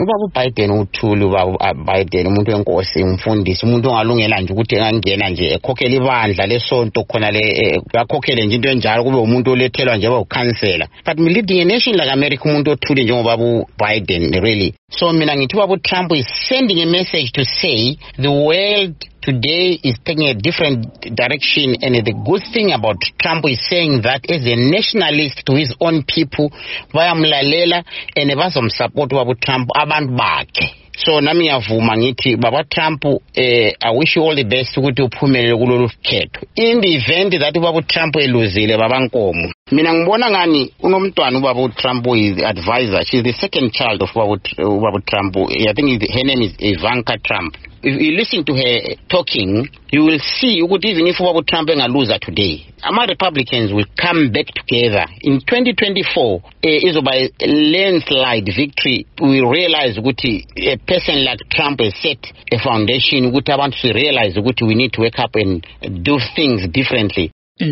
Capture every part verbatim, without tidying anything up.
ubaba uBiden uthuli ubaba Biden umuntu wenkosi umfundisi umuntu ongalungela nje ukuthi engangena nje ekhokhela ibandla lesonto khona le yakhokhele nje into enjalo kube umuntu olethelwa nje bawukhansela but leading a nation like America umuntu othuli njengobaba Biden really. So mina ngithi ubaba Trump is sending a message to say the world today is taking a different direction, and the good thing about Trump is saying that as a nationalist to his own people bayamlalela and bazomsupport ubaba Trump abantu bakhe. So nami ngiyavuma ngithi baba Trump eh I wish you all the best ukuthi uphumelele kulolu khetho. In the event that ubaba Trump eluzile baba Nkomo, mina ngibona ngani unomntwana ubaba Trump is advisor. She's the second child of ubaba Trump. I think her name is Ivanka Trump. If you listen to her talking, you will see ukuthi even if ubaba Trump engaluza today, ama Republicans will come back together in twenty twenty-four. Uh, izoba a landslide victory. We realize ukuthi a person like Trump has set a foundation ukuthi abantu to realize ukuthi we need to wake up and do things differently.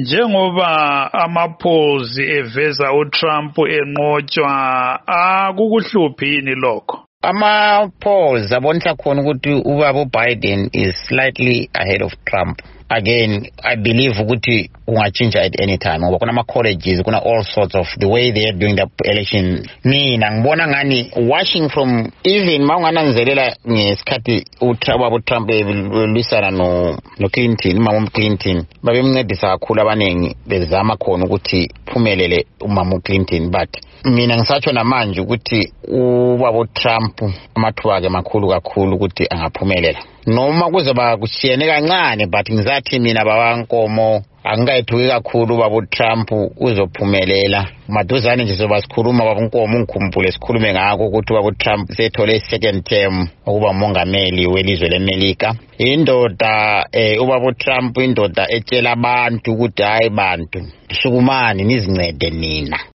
Njengoba amapolls eveza uTrump enqotshwa akukuhluphi yini lokho? Ama polls abonisa khona ukuthi ubaba Biden is slightly ahead of Trump. Again, I believe ukuthi ungachinja at any time ngoba kuna ama colleges kuna all sorts of the way they are doing the election. Mina ngibona ngani watching from even maungananzelela ngesikhathi ubaba Trump elisana no no Clinton, umama Clinton babemncedisa kakhulu abanengi bezama khona ukuthi phumelele umama Clinton, but mina ngisatsho namanje ukuthi ubaba Trump amathuba akhe makhulu kakhulu ukuthi angaphumelela noma kuzoba kushiyene kancane, but ngizathi mina baba Nkomo angayithuki kakhulu baba Trump uzophumelela. Maduzane nje soba sikhuluma baba Nkomo ngikhumbule sikhulume ngakho ukuthi baba Trump sethole second term ukuba umongameli welizwe leMelika. Indoda eh ubaba Trump indoda etshela abantu ukuthi hayi bantu sukumani nizincede nina.